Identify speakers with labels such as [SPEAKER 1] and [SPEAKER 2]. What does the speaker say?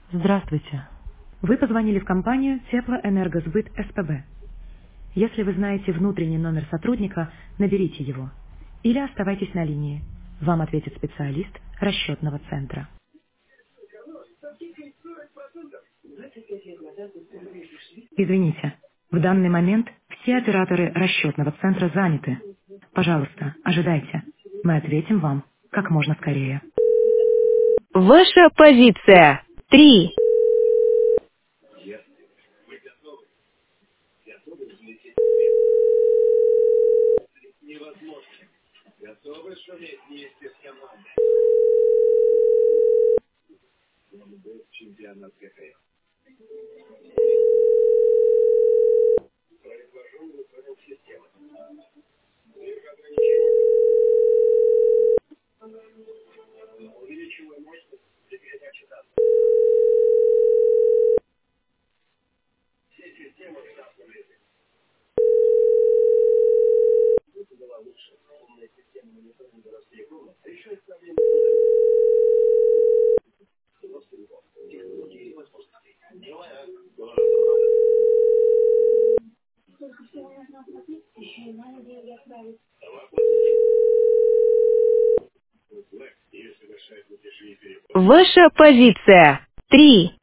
[SPEAKER 1] Здравствуйте. Вы позвонили в компанию Теплоэнергосбыт СПБ. Если вы знаете внутренний номер сотрудника, наберите его. Или оставайтесь на линии. Вам ответит специалист расчетного центра. Извините, в данный момент все операторы расчетного центра заняты. Пожалуйста, ожидайте. Мы ответим вам как можно скорее. Ваша позиция. 3. Ваша позиция. 3.